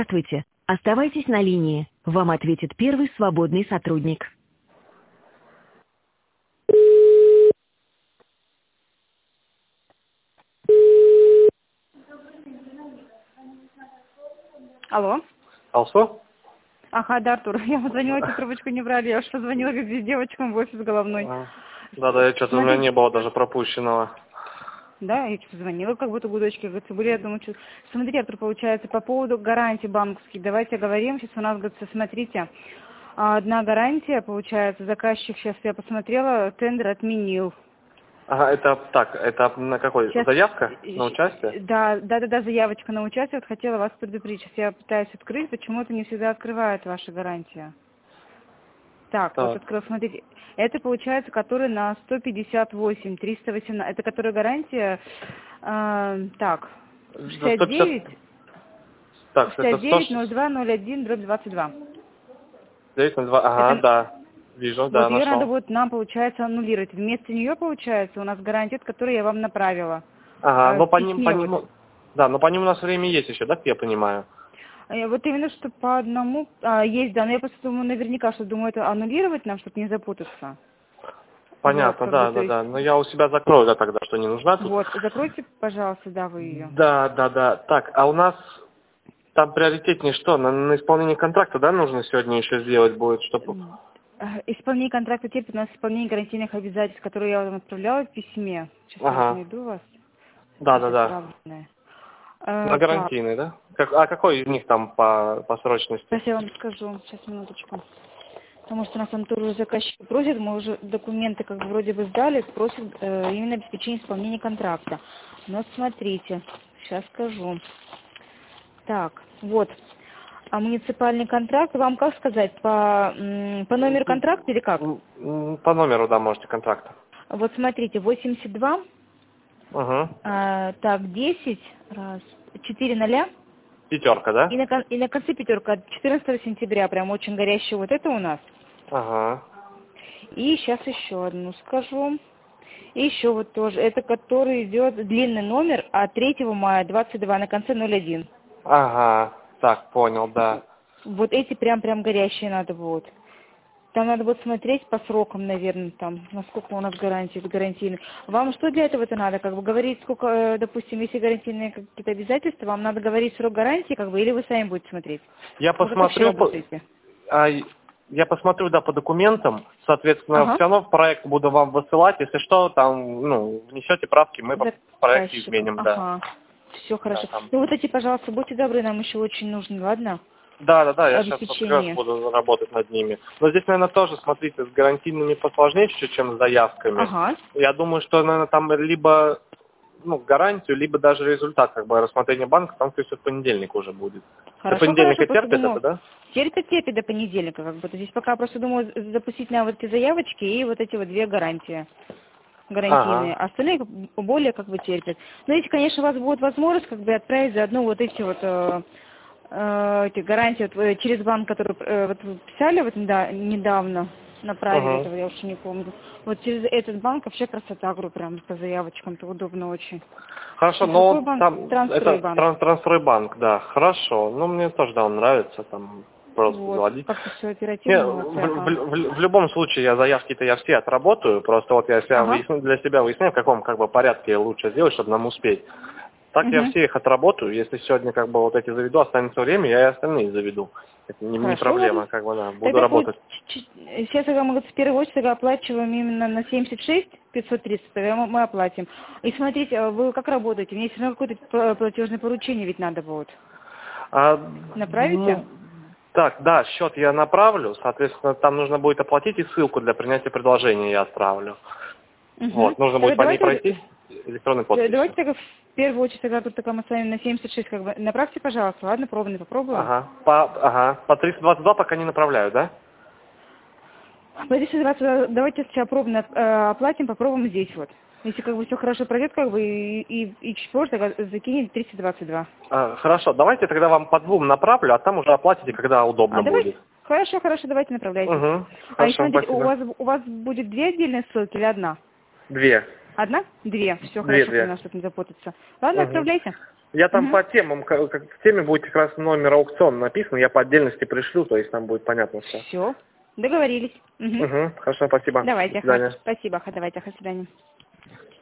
Здравствуйте. Оставайтесь на линии. Вам ответит первый свободный сотрудник. Алло. Алсо? Ага, да, Артур. Я позвонила, эту трубочку не брали. Я уж позвонила как здесь девочкам в офис головной. Да, я что-то у меня не было даже пропущенного. Да, я что-то звонила, как будто гудочки, говорится, были, я думаю, что... Смотрите, Артур, получается, по поводу гарантий банковских, давайте говорим, сейчас у нас, говорится, смотрите, одна гарантия, получается, заказчик, сейчас я посмотрела, тендер отменил. Ага, это на какой? Сейчас, Заявка на участие? Да, заявочка на участие, вот хотела вас предупредить, сейчас я пытаюсь открыть, почему-то не всегда открывает ваша гарантия. Так, вот открыл, смотрите, это получается, который на 158, 318, это которая гарантия, так, 69, Так, это 69, 02, 01, дробь 22. 902, ага, Это, да, вижу, вот да, ее надо нашел. будет нам, получается, аннулировать. Вместо нее, получается, у нас гарантия, которую я вам направила. Ага, но В по письме ним, да, но по ним у нас время есть еще, да, как я понимаю? Вот именно, что по одному есть, да, но я просто думаю, наверняка, что думаю, это аннулировать нам, чтобы не запутаться. Понятно, Вот, да, то есть, но я у себя закрою, да, тогда, что не нужна тут. вот, закройте, пожалуйста, да, вы ее. Да. Так, а у нас там приоритетнее что? На исполнение контракта, да, нужно сегодня еще сделать будет, чтобы... Исполнение контракта терпит у нас исполнение гарантийных обязательств, которые я вам отправляла в письме. Сейчас я Ага. найду вас. Да. Отправленное. На Так, гарантийный, да? А какой из них там по срочности? сейчас я вам скажу, сейчас, минуточку. Потому что нас там тоже заказчик просит, мы уже документы как бы вроде бы сдали, просит именно обеспечение исполнения контракта. Но смотрите, сейчас скажу. Так, вот. А муниципальный контракт, вам как сказать, по номеру контракта или как? По номеру, да, можете контракта. Вот смотрите, 82, Угу. так, 10, раз, 4 0, Пятерка, да? и на конце пятерка, 14 сентября, прям очень горящий вот это у нас. Ага. И сейчас еще одну скажу. И еще вот тоже, это который идет длинный номер, а 3 мая 22 на конце 01. Ага. Так, понял, да. Вот эти прям горящие надо будет. Там надо будет смотреть по срокам, наверное, там, насколько у нас гарантийные. Вам что для этого-то надо? Как бы говорить, сколько, допустим, если гарантийные какие-то обязательства, вам надо говорить срок гарантии, как бы, или вы сами будете смотреть? Я посмотрю, я посмотрю, да, по документам, соответственно, все равно в проект буду вам высылать, если что, там, внесете правки, мы в проекте изменим, да. Все хорошо. Да, Ну вот эти, пожалуйста, будьте добры, нам еще очень нужны, ладно? Да, я сейчас как раз буду работать над ними. Но здесь, наверное, тоже, смотрите, с гарантийными посложнее чуть-чуть, чем с заявками. Ага. Я думаю, что, наверное, там либо гарантию, либо даже результат, как бы, рассмотрения банка, там, то есть, в понедельник уже будет. Хорошо, до понедельника терпит это, да? Терпит до понедельника, как бы. То здесь пока просто думаю запустить на вот эти заявочки и вот эти вот 2 гарантии. Гарантийные. Ага. Остальные более как бы терпят. Но если, конечно, у вас будет возможность как бы отправить заодно вот эти вот эти гарантии вот, через банк, который вот вы писали вот недавно, направили этого, я уж не помню. Вот через этот банк вообще красота, говорю, прям по заявочкам-то удобно очень. Хорошо, но там Трансстройбанк. Это Трансстройбанк, да, хорошо. Ну, мне тоже, да, он нравится, там, просто заводить. Как-то все оперативно. В любом случае, заявки-то я все отработаю, просто вот я для себя выясняю, в каком, как бы, порядке лучше сделать, чтобы нам успеть. Так я все их отработаю, если сегодня, как бы, вот эти заведу, останется время, я и остальные заведу. Это не проблема, как бы, да, буду работать. Сейчас мы с первой очереди оплачиваем именно на 76 530, мы оплатим. И смотрите, вы как работаете? Мне все равно какое-то платежное поручение ведь надо будет. Направите? Так, да, счет я направлю, соответственно, там нужно будет оплатить и ссылку для принятия предложения я отправлю. Вот, нужно будет по ней пройти электронной подписью. Давайте тогда в первую очередь, тогда тут мы с вами на 76, как бы, направьте, пожалуйста, ладно, попробуем. По 322 пока не направляю, да? По 322 давайте сейчас пробно оплатим, попробуем здесь вот. Если как бы все хорошо пройдет, как бы и чуть позже тогда закинем 322. Хорошо, давайте тогда вам по 2 направлю, а там уже оплатите, когда удобно будет. Хорошо, давайте направляйте. Хорошо, смотрите, у вас будет 2 отдельные ссылки или одна? 2. Одна? 2. Все хорошо, чтобы не запутаться. Ладно, отправляйте. Я там по темам, как в теме будет как раз номер аукциона написан, я по отдельности пришлю, то есть там будет понятно все. Все, договорились. Хорошо, спасибо. Давайте, До свидания. спасибо, давайте, до свидания.